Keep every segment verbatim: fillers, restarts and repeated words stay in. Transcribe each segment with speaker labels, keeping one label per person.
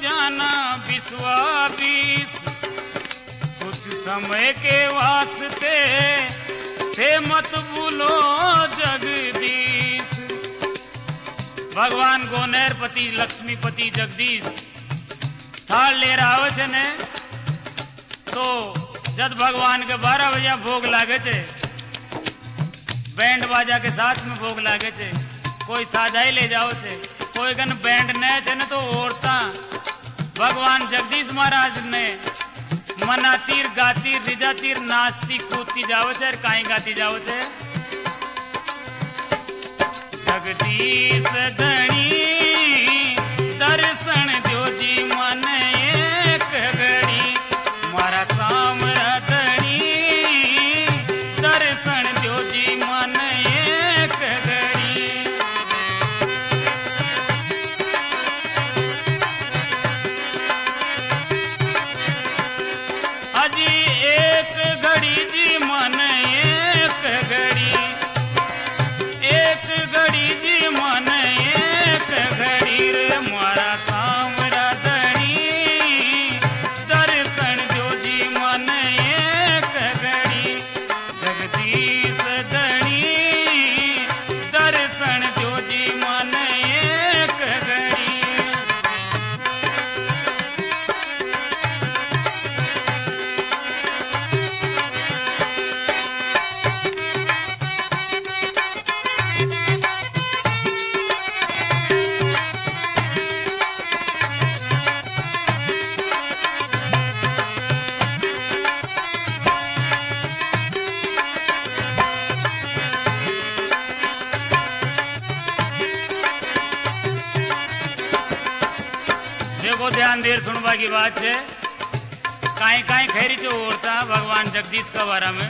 Speaker 1: जाना विश्वास, कुछ समय के वास्ते थे मत भूलो जगदीश। भगवान गोनेरपति लक्ष्मीपति जगदीश थाल ले आवे छे ने तो जब भगवान के बारह बजे भोग लागे छे, बैंड बाजा के साथ में भोग लागे छे, कोई साजाई ले जाओ छे, कोई गन बैंड ने छे ने तो औरता भगवान जगदीश महाराज ने मनातीर गातीर रिजातीर नाचती कूदती जाओ छे। काई गाती जाओ छे? जगदीश धणी दर्शन दो जी मन एक घड़ी, मारा सामरा धणी दर्शन दो जी मन एक घड़ी। अजी एक घड़ी जी मन एक घड़ी, एक घड़ी जी मन एक घड़ी रे मारा सामरा धणी दर्शन जो जी मन एक घड़ी। जगदीश धणी दर्शन जो जी मन एक घड़ी। देखो ध्यान देर सुनवा की बात है। काई काई खैरी चो औरता भगवान जगदीश का बारा में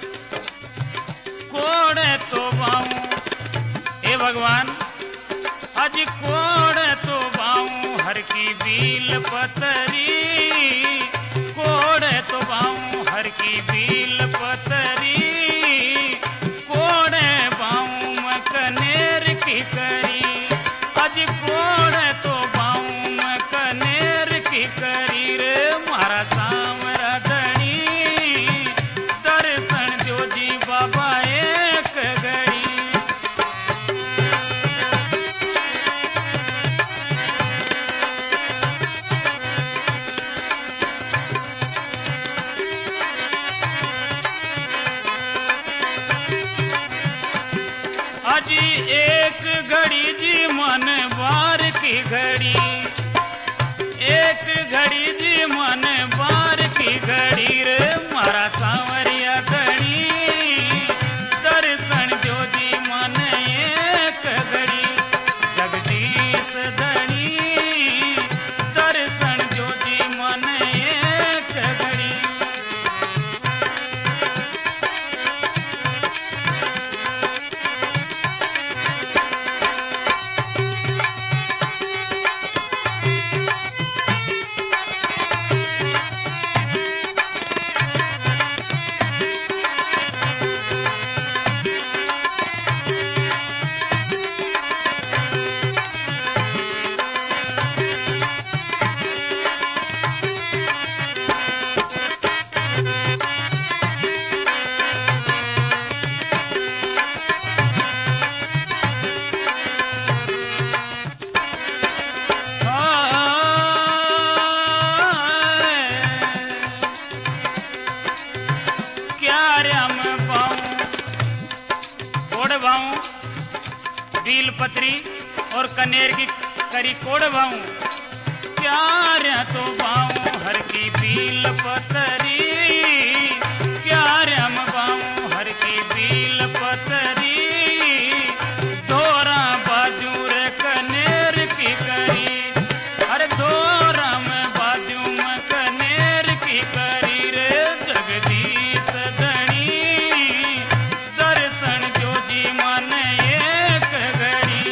Speaker 1: कोड़े तो बाऊं ए भगवान, आज कोड़े तो बाऊं हर की बील पतरी, कोड़े तो बाऊं हर की बील पतरी, कोड़े बाऊं मकनेर की करी, आज कोड़े तो करी रे मारा सामरा धणी दर्शन दो जी बाबा एक घड़ी। अजी एक घड़ी जी मन बार की घड़ी, एक घड़ी जी मन बार की घड़ी रे मारा सांवरिया घड़ी दर्शन जो जी मन एक घड़ी। जगदीश धणी दर्शन जो जी मन एक घड़ी। बील पत्री और कनेर की करी कोड़ बाऊं, प्यार तो बाऊं हर की बील पतरी, प्यार हम बाऊं हर की बील पतरी, धोरा बाजू रे कनेर की करी, अरे धोरा में बाजू में कनेर की करी रे। जगदीश धणी दर्शन जो जी मन एक घड़ी।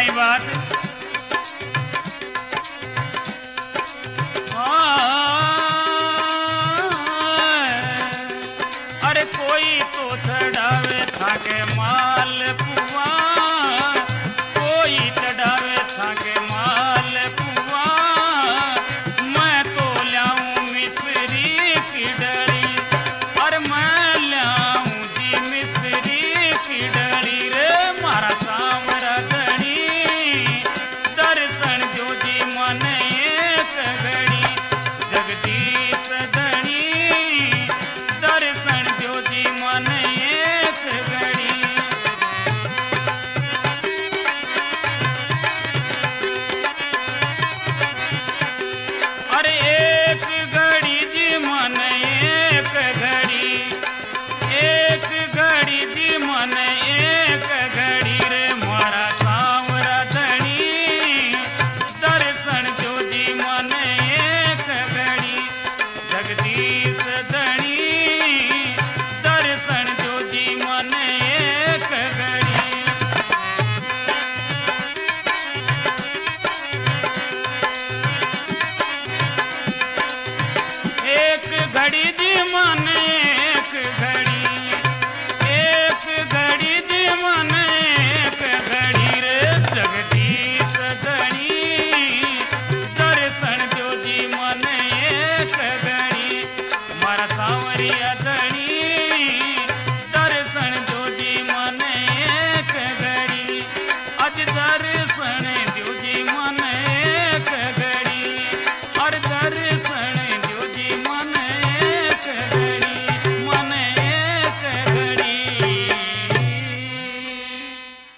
Speaker 1: बात